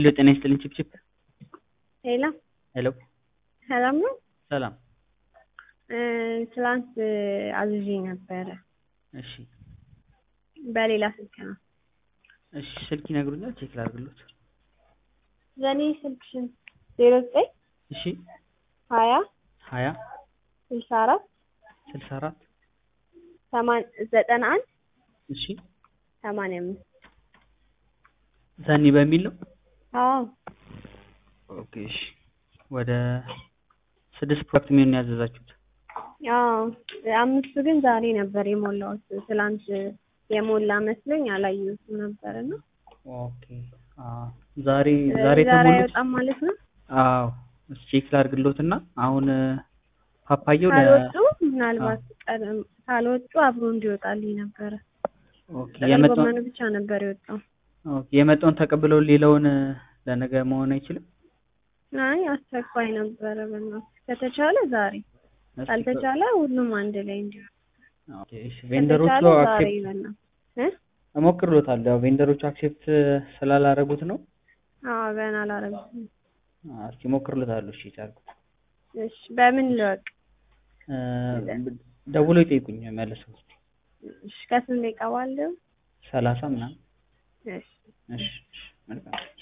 ጤና ይስጥልኝ ቺፕቺፕ። ሄሎ ሄሎ ሰላም ነው? ሰላም። ትላንት አዝዤ ነበረ። እሺ በሌላ ስልክ ነው። እሺ ስልክ ይነግሩኛል? ቼክ ላድርግሎት። የኔ ስልክሽን 09 እሺ 20 20 64 64 91 እሺ 85 ዘኒ በሚል ነው? አዎ። ኦኬ እሺ። ወደ 6 ፕሮዳክት ምን ያዘዛችሁት? አዎ 5 ግን ዛሬ ነበር የሞላሁት። ትላንት የሞላ መስሎኝ አላየሁትም ነበርና። ኦኬ ዛሬ ተሞሉት አይወጣም ማለት ነው? አዎ ቼክ ላድርግሎትና አሁን ፓፓየው ካልወጡ ምናልባት ካልወጡ አብሮ እንዲወጣልኝ ነበረ። ኦኬ የመጣውን ብቻ ነበር የወጣው። ኦኬ የመጣውን ተቀብለው ሌላውን ለነገ መሆን አይችልም? አይ አስቸኳይ ነበረ። በእናትህ ከተቻለ ዛሬ ካልተቻለ ሁሉም አንድ ላይ እንዲሆን። ኦኬ እሺ። ቬንደሮቹ አክሴፕት እሞክርሎታለሁ። ያው ቬንደሮቹ አክሴፕት ስላላረጉት ነው። አዎ ገና አላረጉትም። እስኪ እሞክርሎታለሁ። እሺ ቻልኩት። እሺ በምን ልወቅ? ደውሎ ይጠይቁኝ መልሰው። እሺ ከስንት ደቂቃ ባለው? 30 ምናምን። እሺ እሺ መልካም